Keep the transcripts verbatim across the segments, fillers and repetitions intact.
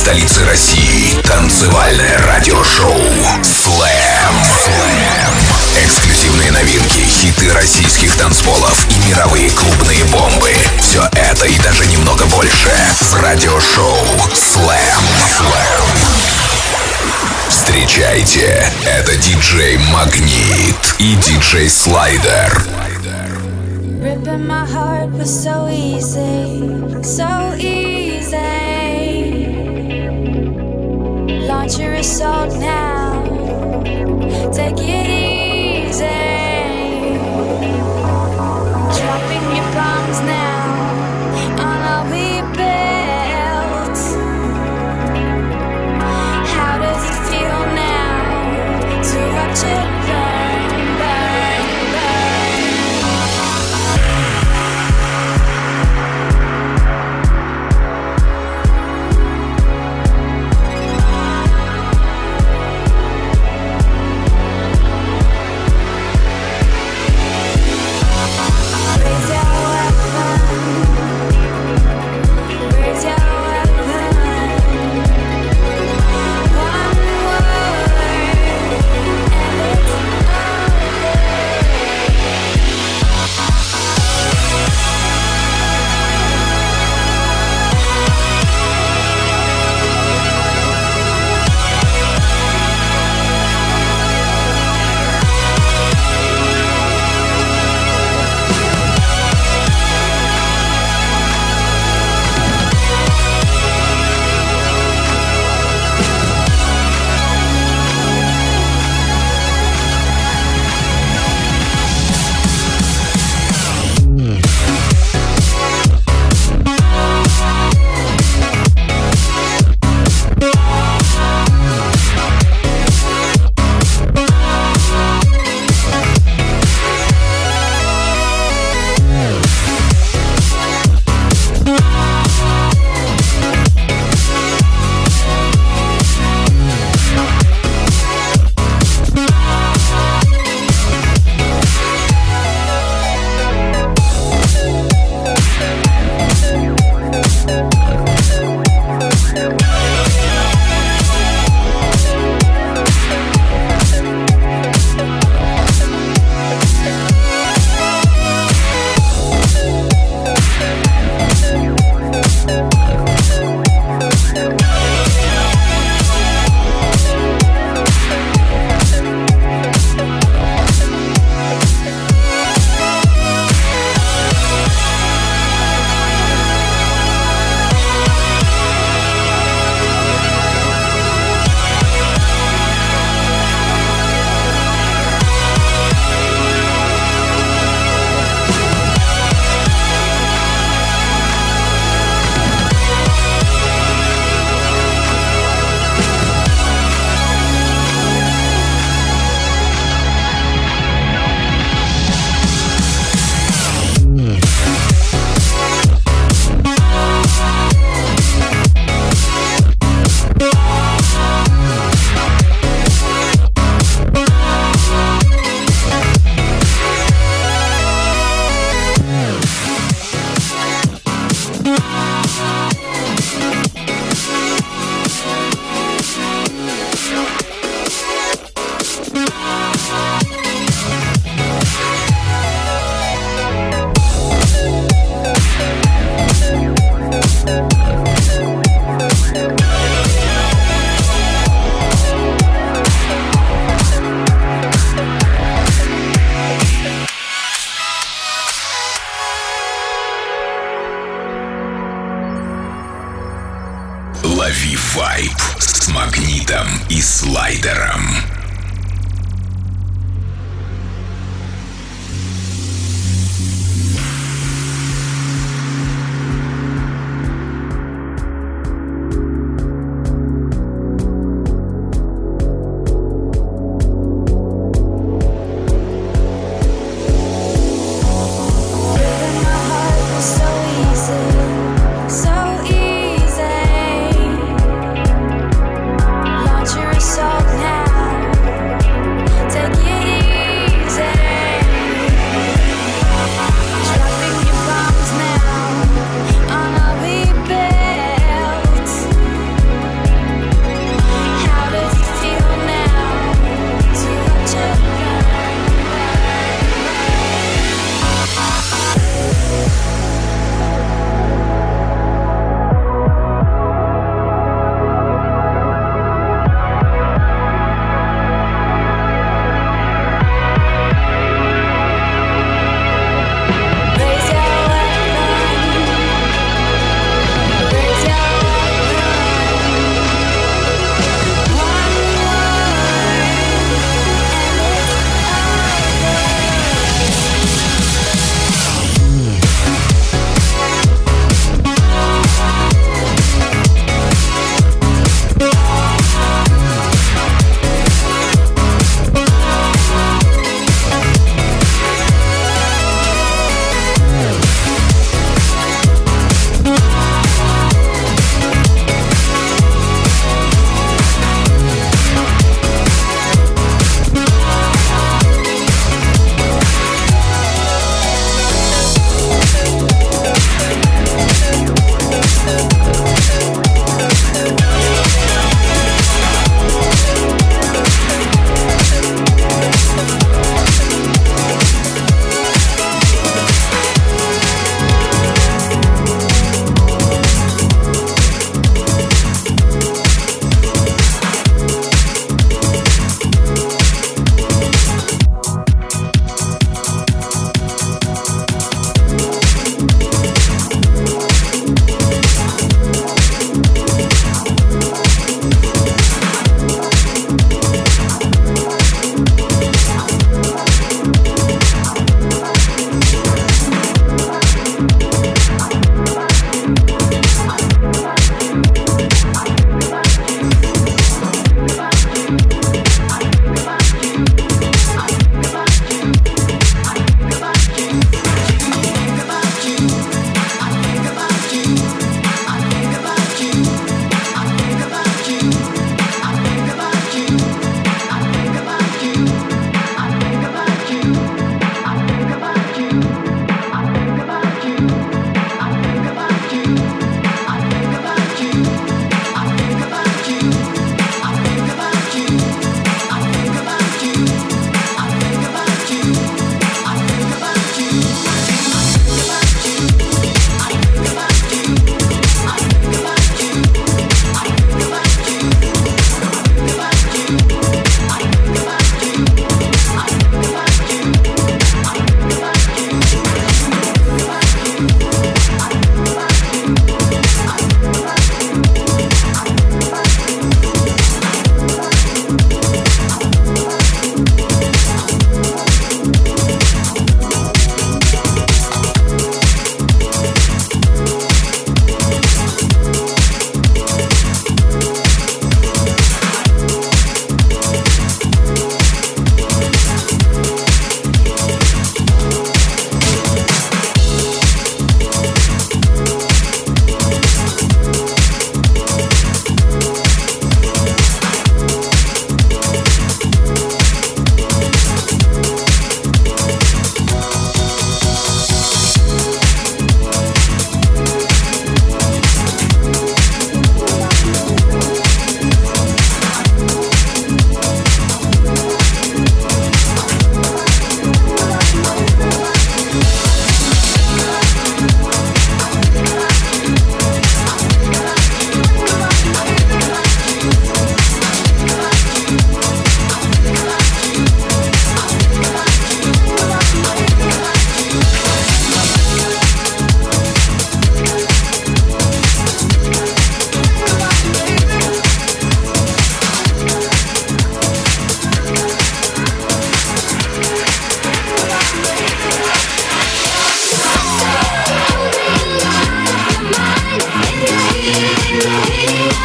столицы России. Танцевальное радиошоу Slam. Эксклюзивные новинки, хиты российских танцполов и мировые клубные бомбы. Все это и даже немного больше в радиошоу Slam. Встречайте, это диджей Магнит и диджей Слайдер. Ripping my heart was so easy, so easy. Launch your assault now, take it easy. Dropping your bombs now on all we built. How does it feel now to watch it burn, burn, burn? Лови вайб с Магнитом и Слайдером. Launch your assault now.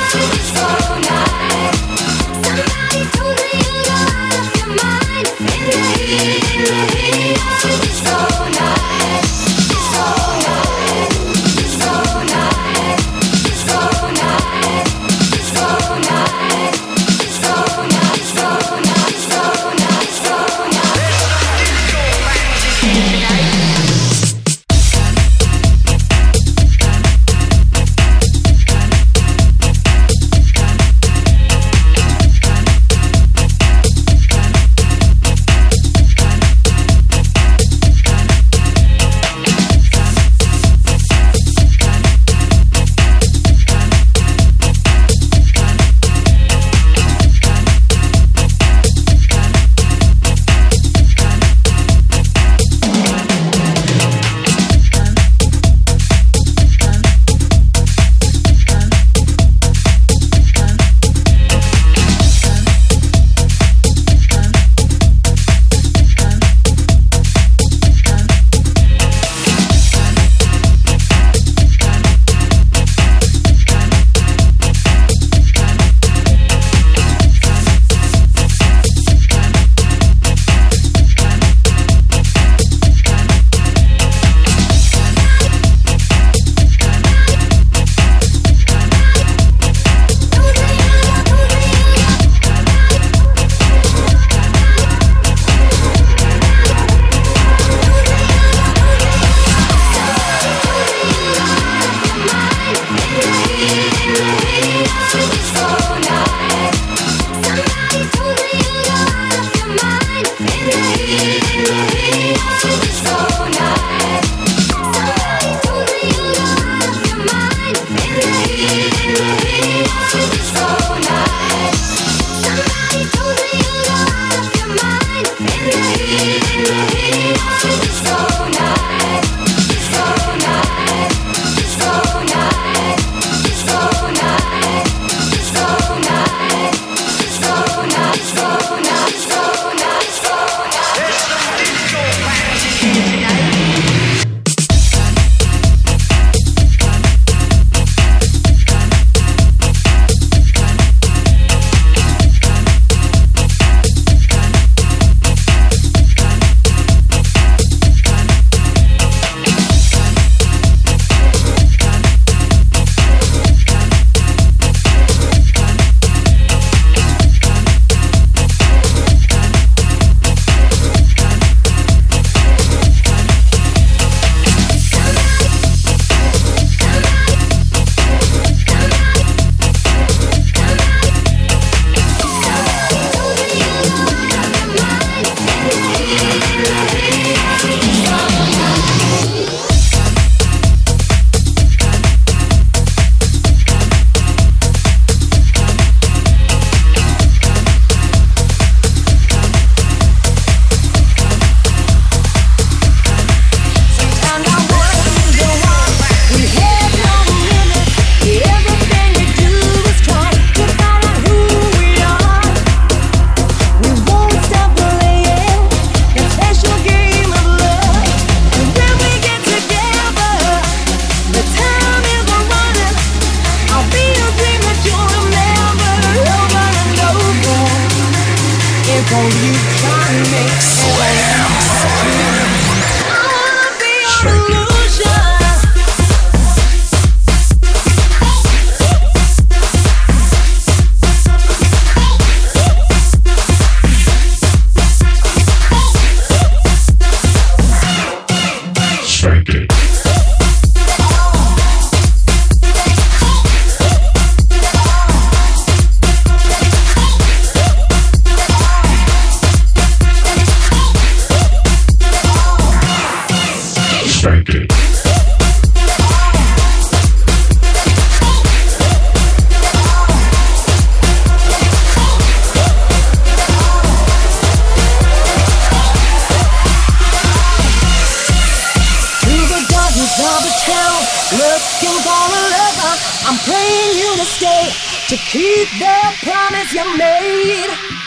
to keep the promise you made.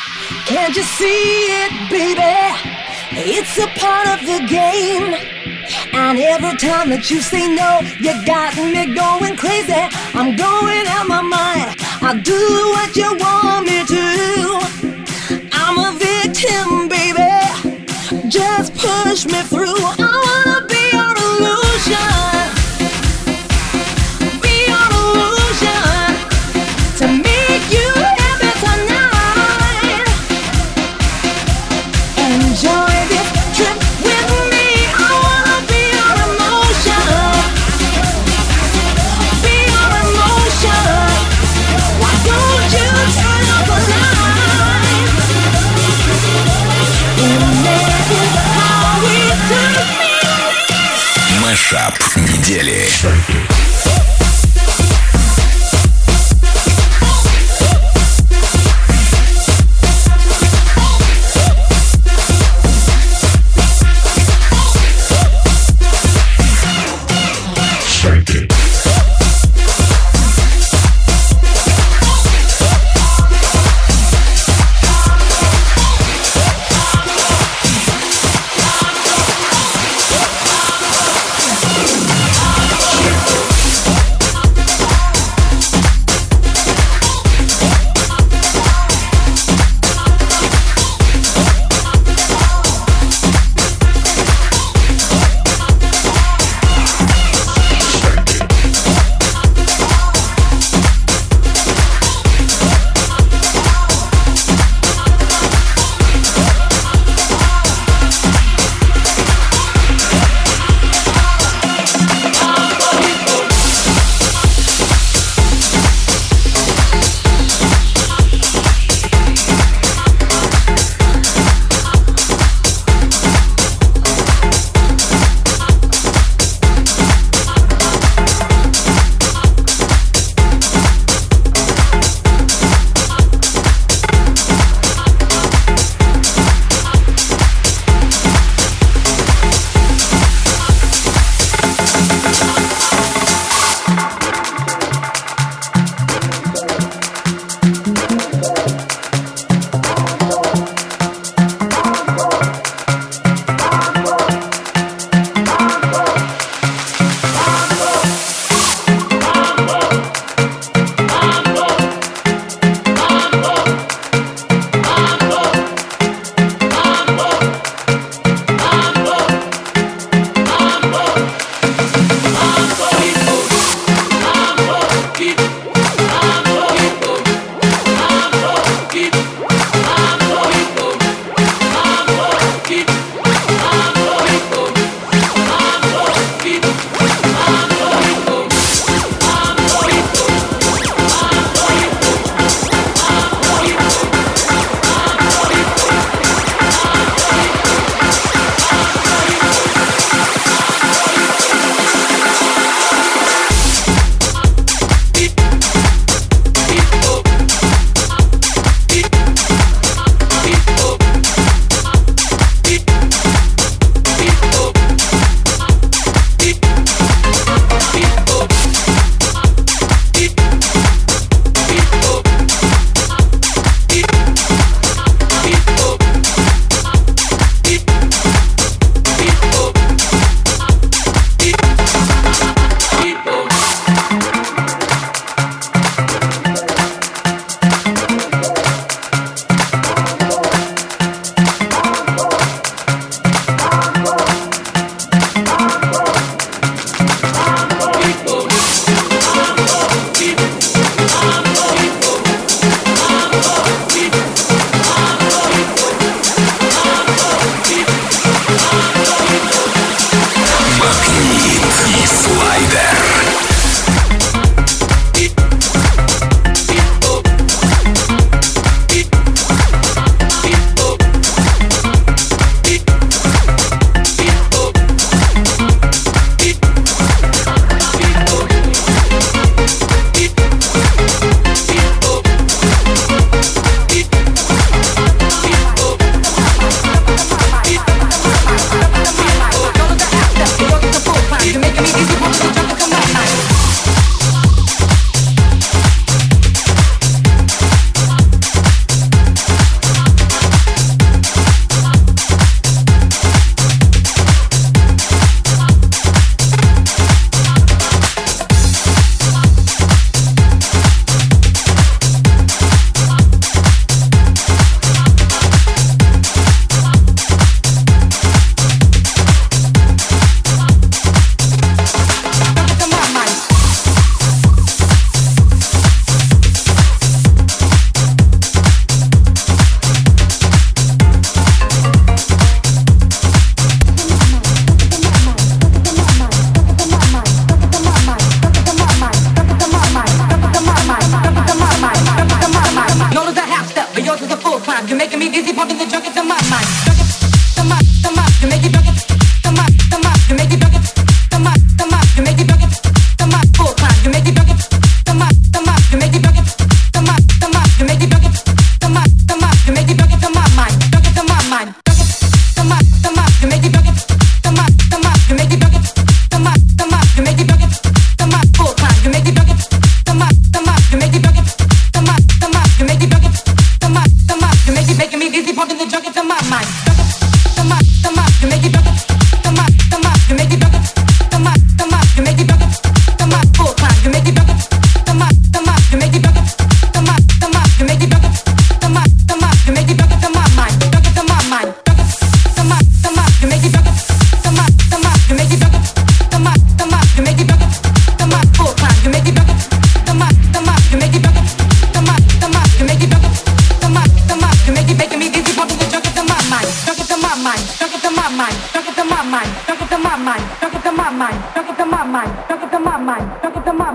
Can't you see it, baby? It's a part of the game. And every time that you say no, you got me going crazy. I'm going out my mind. I'll do what you want me to. I'm a victim, baby. Just push me through. I wanna be your illusion. Be your illusion. To make you happy tonight. Enjoy this trip with me. I wanna be your emotion. Be your emotion. Why don't you turn up the light? Imagine how we do. Мэшап недели. Shake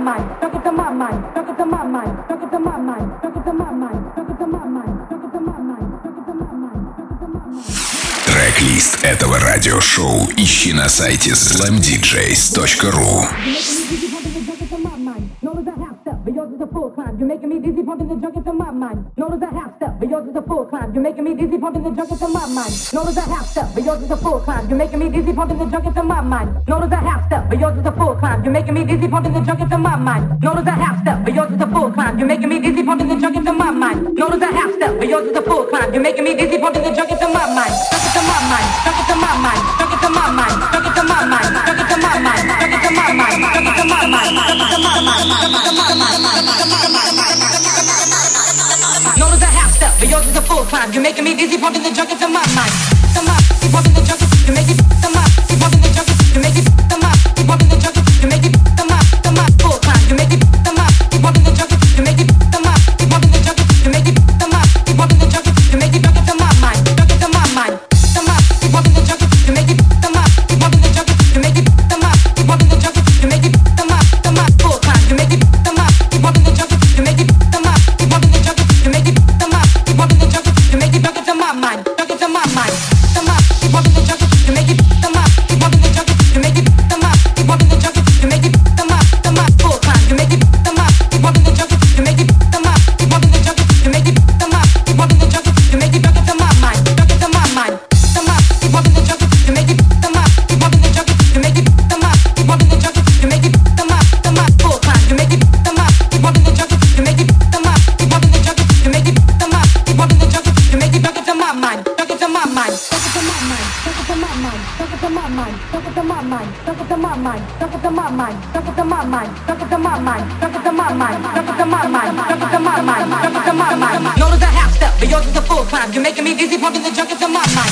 mind, stuck it to my mind, stuck it to my mind, stuck it to my mind, stuck it to my mind, stuck it to my mind, stuck it to my mind, stuck it to my mind, stuck it to my mind. Трек-лист этого радиошоу ищи на сайте slam d j s точка ru. Yours is a full climb. You're making me dizzy, pumping the junk into my mind. Notice a half step, but yours is a full climb. You're making me dizzy, pumping the junk into my mind. Notice a half step, but yours is a full climb. You're making me dizzy, pumping the junk into my mind. Notice a half step, but yours is a full climb. You're making me dizzy, pumping the junk into my mind. Notice a half step, but yours is a full climb. You're making me dizzy, pumping the junk into my mind. Notice a half step, but yours is a full climb. You're making me dizzy, pumping the junk into my mind. Stuck it to my mind, stuck it to my mind, stuck it to my mind, stuck it to my mind, stuck it to my mind, stuck it to my mind, stuck it to my mind, stuck it to my mind, stuck it to my mind. Notice a half step, but yours is a full climb. You're making me dizzy, pumping the junk into my mind. The mind, keep pumping the junk, you make it. The mind, keep pumping the junk, you make it. The mind, keep pumping the junk, you make it. The mind, the mind, full climb, you make it. The mind, keep pumping the junk, you make it. The mind, keep pumping the junk, you make it. The mind, keep pumping the junk, you make it. Junk into my mind, junk into my mind. The mind, keep pumping the junk, you make it. The mind, keep pumping the junk, you make it. The mind, keep pumping the junk, you make it. The mind, the mind, full climb, you make it. The mind, keep pumping the junk, you make it. The mind, keep pumping the junk, you make it. The mind, keep pumping the junk, you make it. Junk into my mind, junk into my mind. The mind, keep pumping the junk, you make it. The mind, keep pumping the junk, you make it. The mind, keep pumping the junk, you make it. The mind, the mind, full climb, you make it. The mind, keep pumping the junk, you make it. The mind, keep pumping the junk, you make it. The mind, keep pumping the junk, you make it. Junk into my mind, junk into my mind. The mind, keep pumping the junk, you make it. The mind, keep pumping the junk, you make it. The mind, keep pumping the junk, you make it. The mind, the mind, full climb, you make it. The mind, keep pumping the junk, you make it. The mind, keep pumping the junk, you make it. The mind, keep pumping the junk, you make it. Junk into my mind, junk into my mind, junk into my mind, junk into my mind, junk into my mind, junk into my mind, junk into my mind, junk into my mind, junk into my mind, junk into my mind, junk into my mind, junk into my mind, junk into my mind, junk into my mind. Notice a half step, but yours is a full climb. You're making me dizzy, pumping the junk into my mind.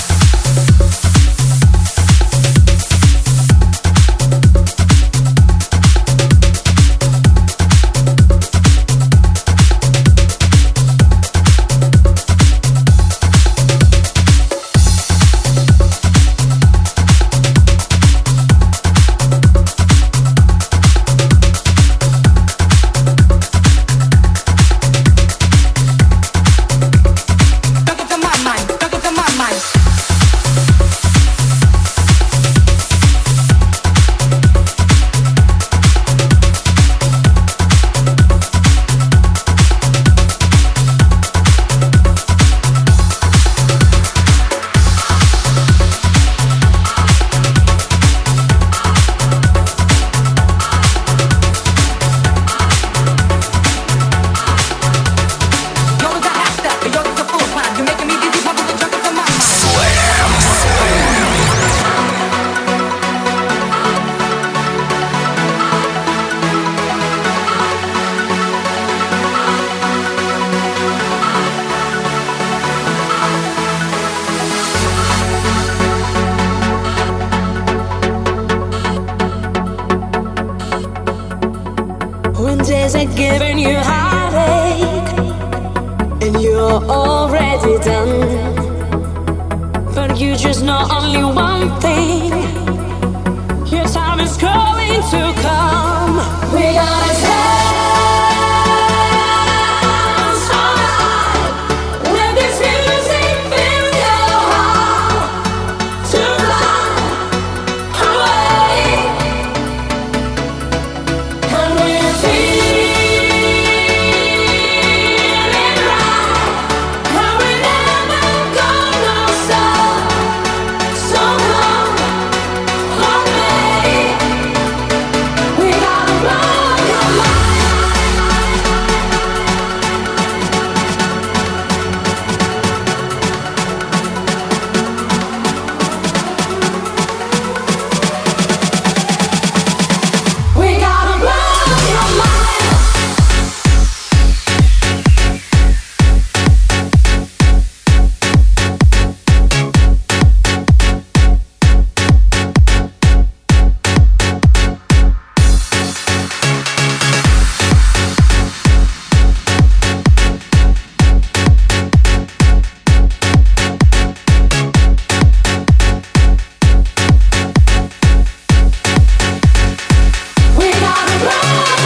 Days are giving you heartache and you're already done, but you just know only one thing: your time is going to come. We gotta stand so high, let this music fill your heart to fly away, and when you feel we gotta blow your mind.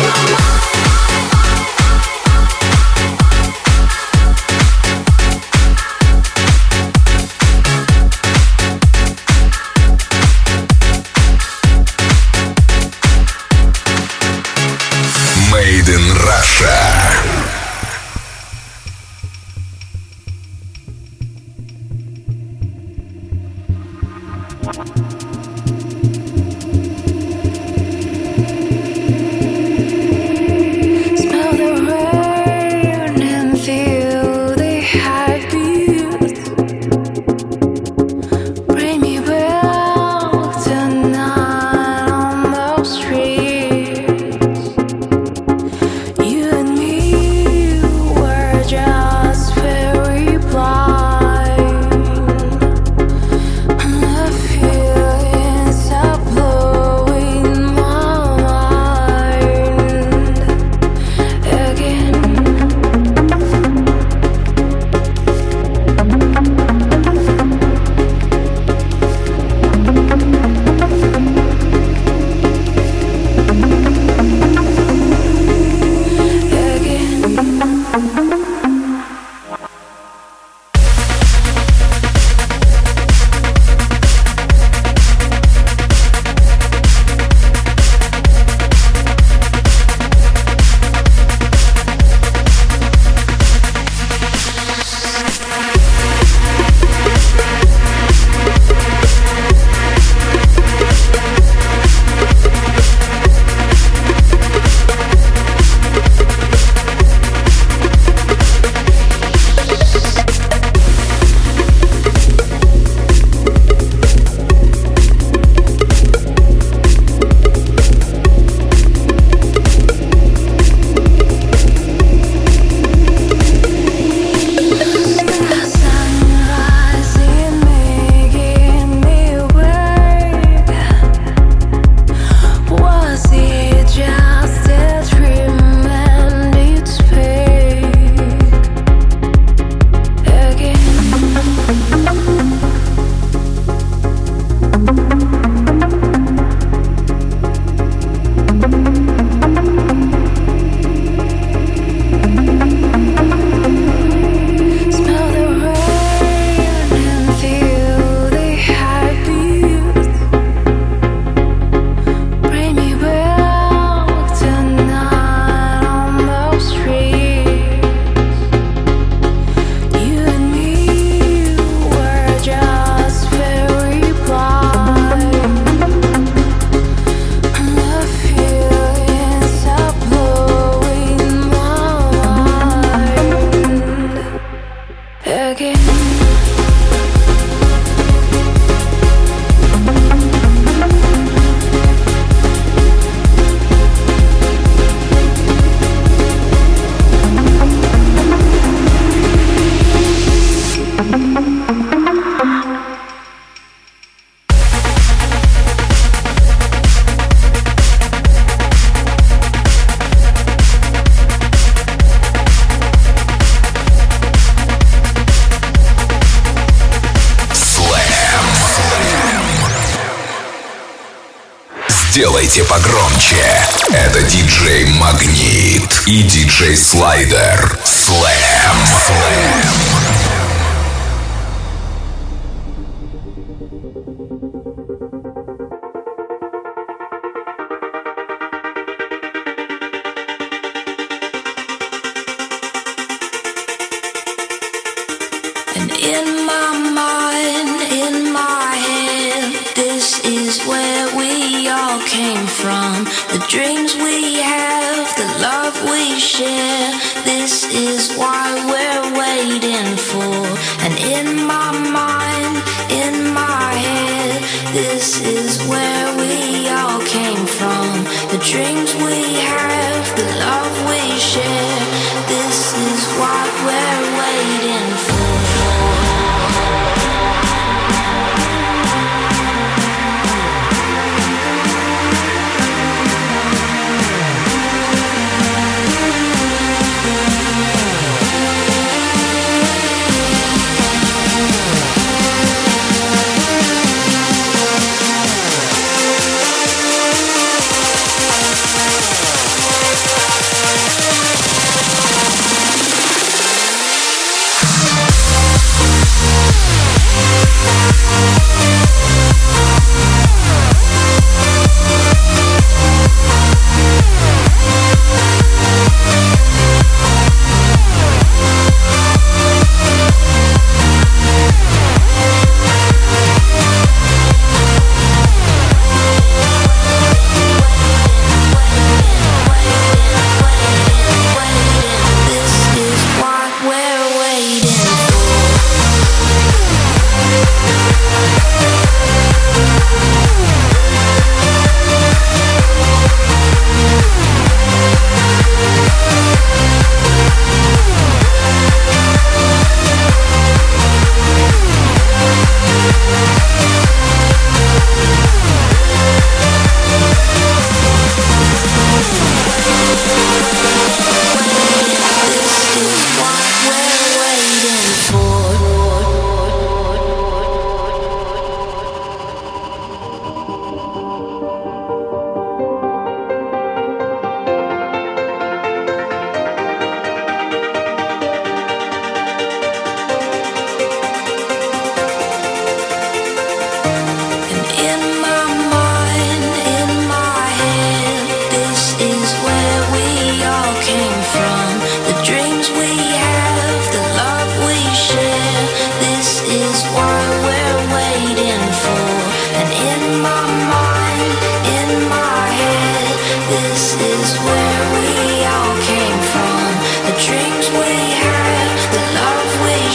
Сделайте погромче. Это диджей Магнит и диджей Слайдер. Слэм. Слэм.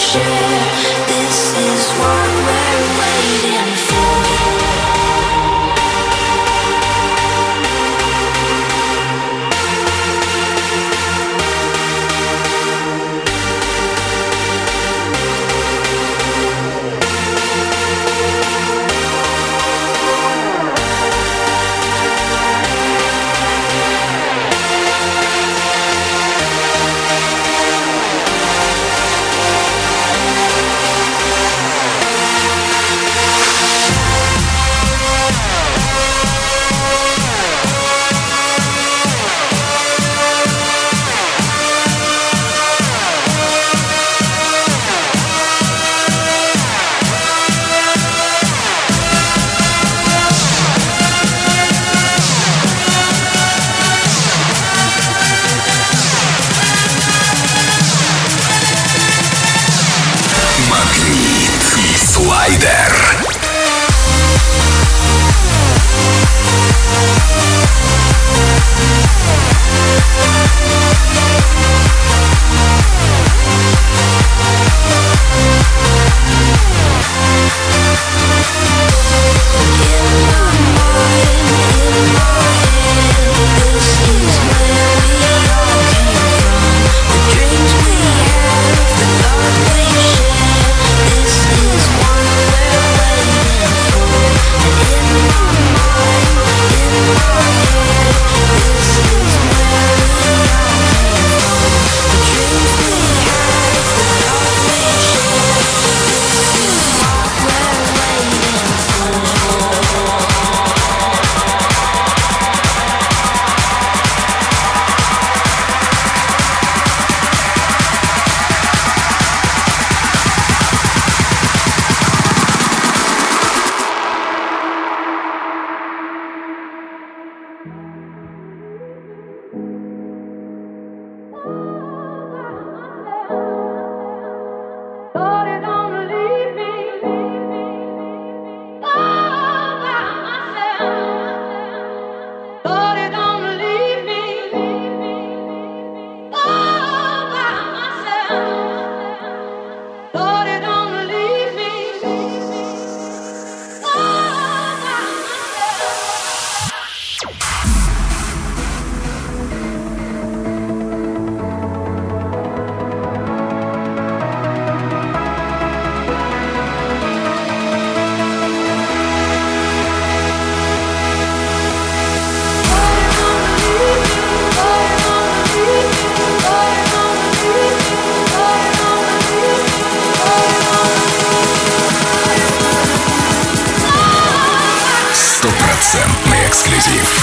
Стопроцентный эксклюзив.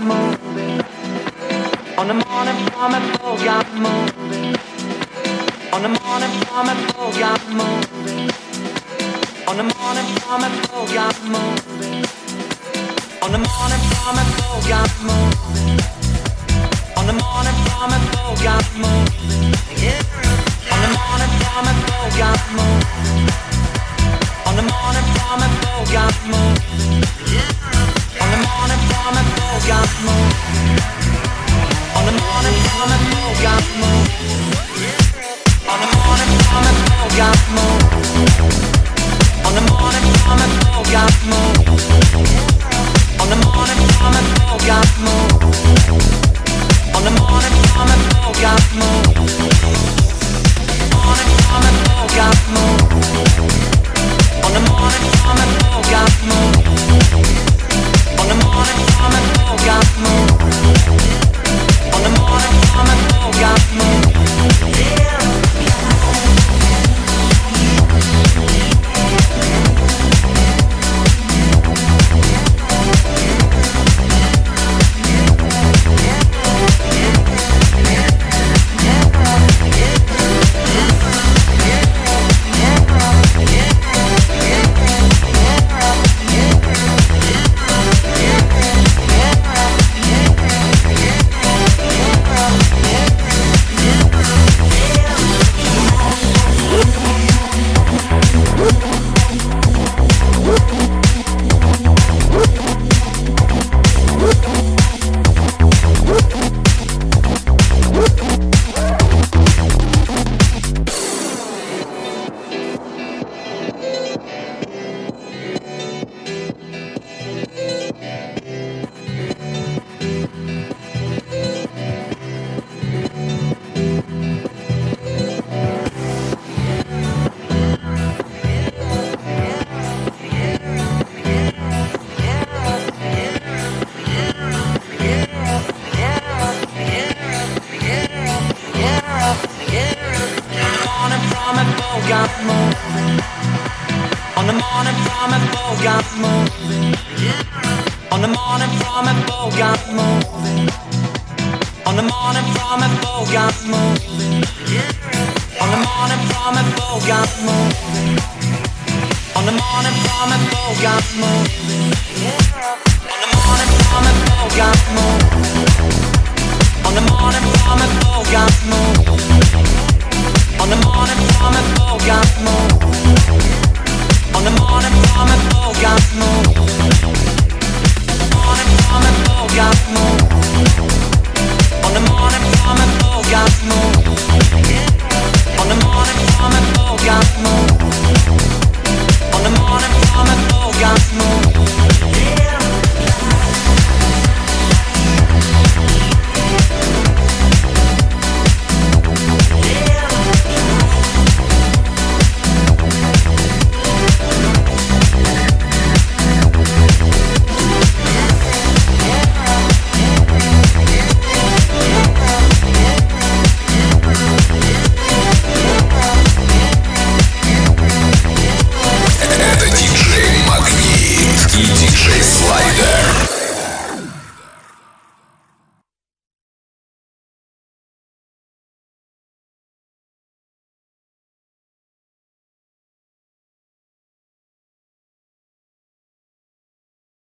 moving. On the morning from it, oh, got moving. On the morning from it, oh, got moving. On the morning from it, oh, got moving. On the morning from it, oh, got moving. On the morning from it, oh, got moving. On the morning from it, oh, got moving. On the morning from it, oh, got moving. On the morning from it, oh, got moving. On the morning from it, oh, got moving. On the morning from it, oh, got moving. On the morning from it, oh, got moving. On the morning from it, oh, got moving. On the morning from it, oh, got moving. Morning from it, oh, got moving. On the morning from it, oh, got moving. On the morning from it, oh, got moving. On the morning from it, oh, got moving. Yeah. Got more.